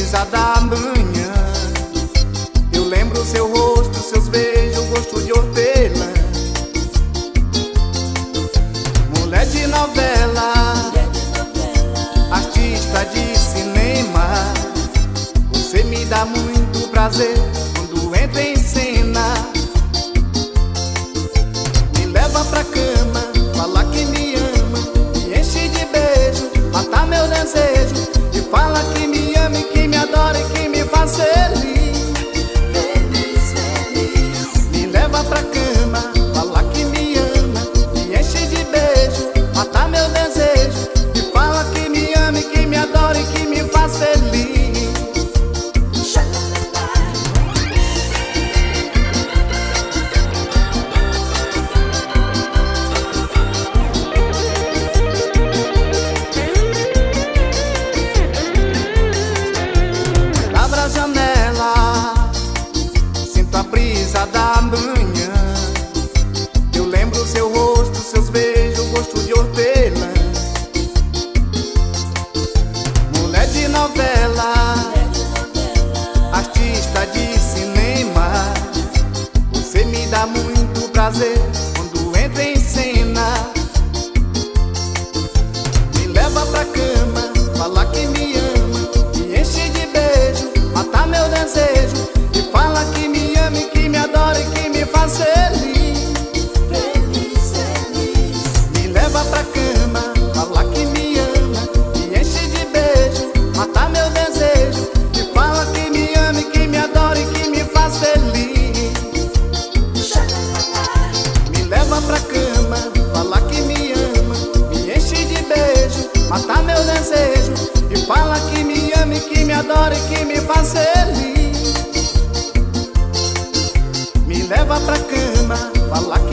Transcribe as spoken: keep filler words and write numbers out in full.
brisa da manhã. Eu lembro seu rosto, seus beijos, gosto de hortelã. Mulher de novela, artista de cinema, você me dá muito prazer quando entra em cena. Me leva pra cama, fala que me ama, me enche de beijo, mata meu desejo, e fala que me ama e que me adora e que me faz feliz. Feliz, feliz. Me leva pra cama, fala que me ama, me enche de beijo, mata meu desejo, e fala que me ama e que me adora e que me faz feliz. Abra a janela, sinto a brisa da manhã. Eu lembro seu rosto, seus beijos, gosto de hortelã. Mulher de novela, artista de cinema, você me dá muito prazer quando entra em cena. Me leva pra cama, fala que me ama, me enche de beijo, mata meu desejo, e fala que me ama e que me adora e que me faz feliz. Feliz, feliz. Me leva pra cama, fala que me ama, me enche de beijo, mata meu desejo, e fala que me ama e que me adora e que me faz feliz. Me leva pra cama, fala que me ama, me enche de beijo, mata meu desejo, e fala que me ama e que me adora e que me faz feliz. Me leva pra cama, fala que